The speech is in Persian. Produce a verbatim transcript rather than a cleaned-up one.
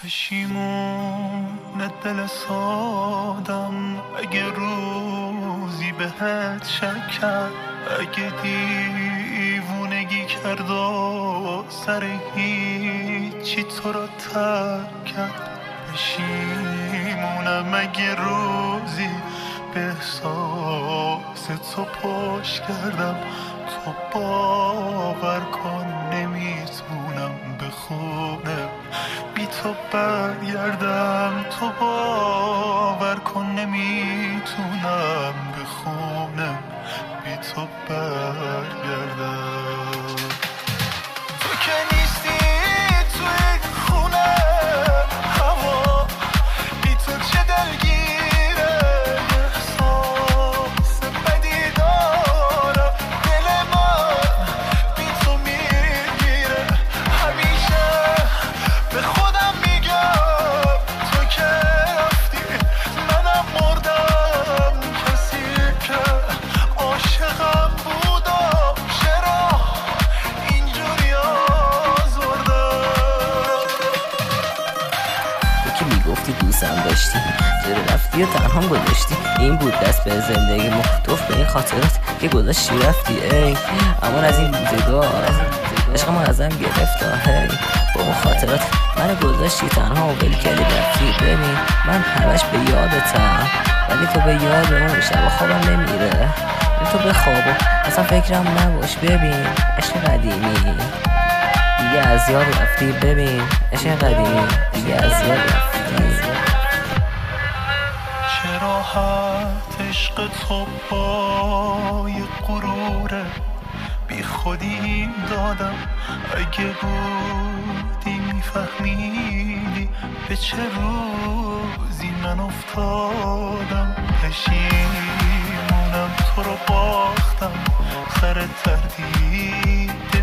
پشیمون دل سادم اگه روزی بهت شک کرد، اگه دیوونگی کرد و سر هیچی تو رو ترک کرد. پشیمونم اگه روزی به احساس تو پشت کردم. تو باور کن نمیتونم بخونم بی تو برگردم. تو باور کن نمیتونم بخونم بی تو برگردم. تو که نیستی توی خونه هوا، بی تو چه دلگیره احساس بدی دارم. دل من بی تو میگیره. همیشه به خودم میگم تو که رفتی منم مردم. کسی که عاشقم بودم چرا اینجوری آزردم. تو که میگفتی دوستم داشتی، چرا رفتی و تنها گذاشتی؟ این بود دست به زندگیمو، توف به این خاطرات که گذاشتی رفتی. ای اما از این روزگار عشقمو ازم گرفت. هی با اون خاطرات منو گذاشتی تنها و ول کردی رفتی. ببین من همش به یادتم، ولی تو به یاد اون شب خوابم نمیره. ولی تو بخواب و اصلا فکرم نباش. ببین عشق قدیمی دیگه از یاد رفتی. ببین عشق قدیمی دیگه از یاد رفتی. چه راحت عشق تو با یه غروره، بی خودی دادم. اگه بودی میفهمیدی به چه روزی من افتادم. پشیمونم تو رو باختم، سر تردید